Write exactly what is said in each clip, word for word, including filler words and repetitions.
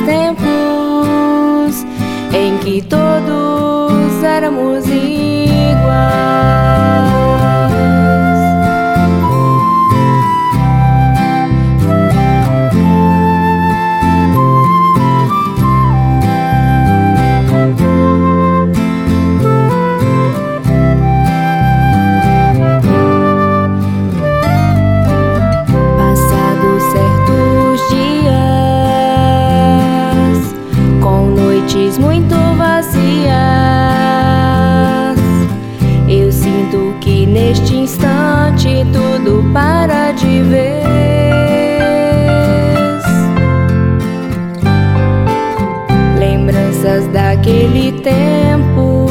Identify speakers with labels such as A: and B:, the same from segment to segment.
A: tempos em que todos éramos iguais. Muito vazias, eu sinto que neste instante tudo para de vez. Lembranças daquele tempo,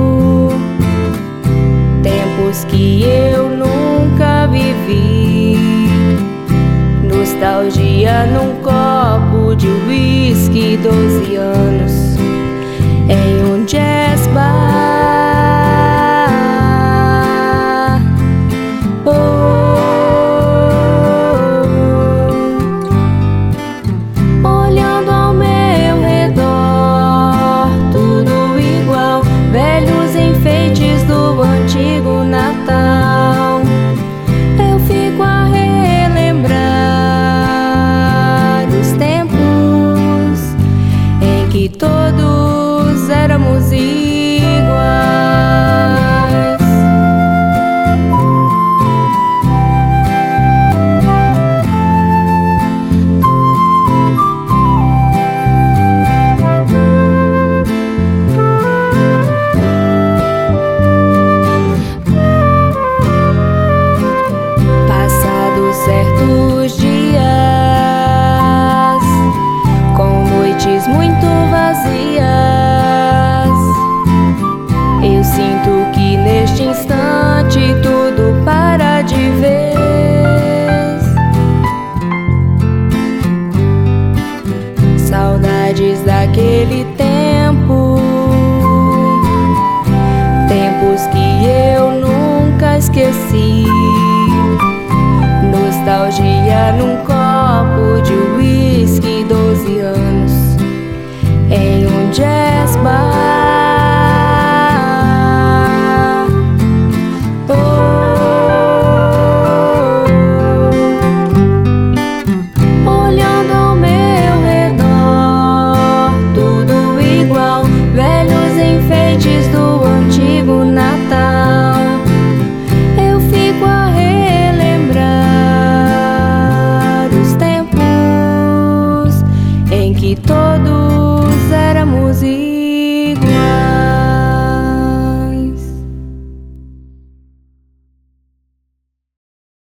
A: tempos que eu nunca vivi. Nostalgia num copo de uísque, doze anos em um jazz bar. Oh, olhando ao meu redor, tudo igual, velhos enfeites do antigo Natal. Eu fico a relembrar os tempos em que todos éramos iguais. Passados certos dias, com noites muito vazias, eu sinto que neste instante tudo para de vez. Saudades daquele tempo, tempos que eu nunca esqueci. Nostalgia num copo de uísque, doze anos em um jazz bar. Oh, olhando ao meu redor, tudo igual, velhos enfeites do antigo Natal.